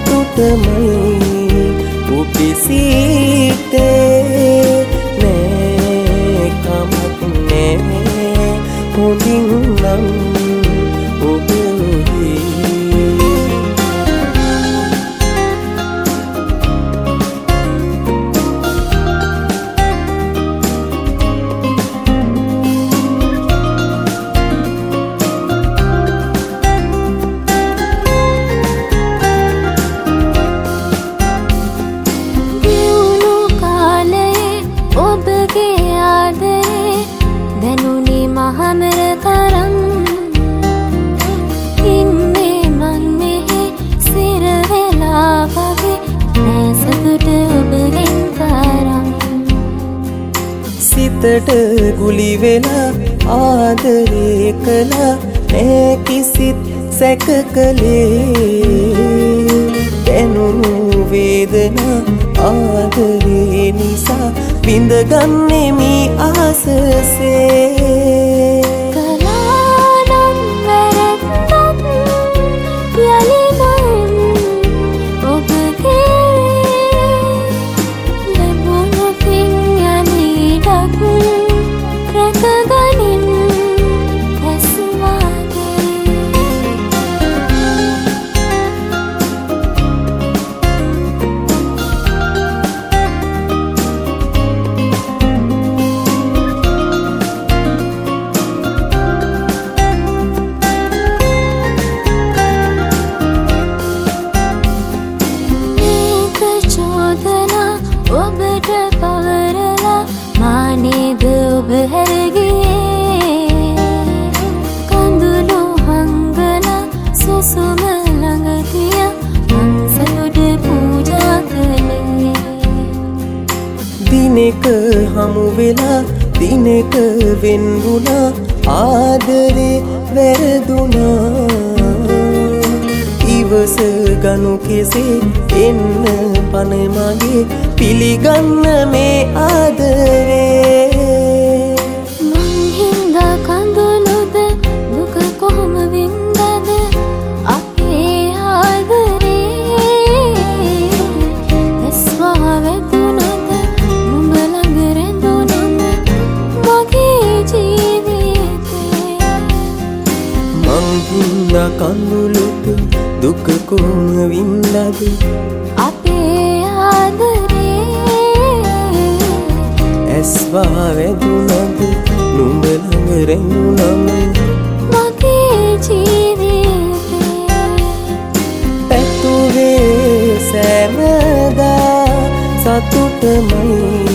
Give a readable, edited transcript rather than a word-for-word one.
සතුටමයි උපසිතේ නෑ කමක් නෑ හොඳින් නම් ඔබ මහමර තරම් ඉන්නේ මං මෙහෙ සිර වෙලා වගේ නෑ සතුට ඔබගෙන් තරම් සිතට ගුලි වෙලා ආදරේ කළා නෑ කිසිත් සැක කළේ දැනුණු වේදනා ආදරේ නිසා විඳගන්නේ මේ ආසසේ ඔබට පවරලා මානේද ඔබ හැරගියේ කඳුළු හංගලා සුසුම ළඟ තියා මං සතුට පූජා කළේ දිනක හමු වෙලා දිනක වෙන් වුණා ආදරේ වැරදුනා ඉවස ගනු කෙසේ එන්න පන මගේ පිළිගන්න මේ ආදරේ මං හින්දා කඳුළුද දුක කොහොම වින්දද අපේ ආදරේ ඇස්වා වැදුනද නුඹ ළඟ රැඳුනම මගේ ජීවිතේ මං හින්දා කඳුළුද දුක කොහොම වින්දද අපේ ආදරේ ඇස්වා වැදුනද නුඹ ළඟ රැඳුනම මගේ ජීවිතේ පැතුවේ සෑමදා සතුටමයි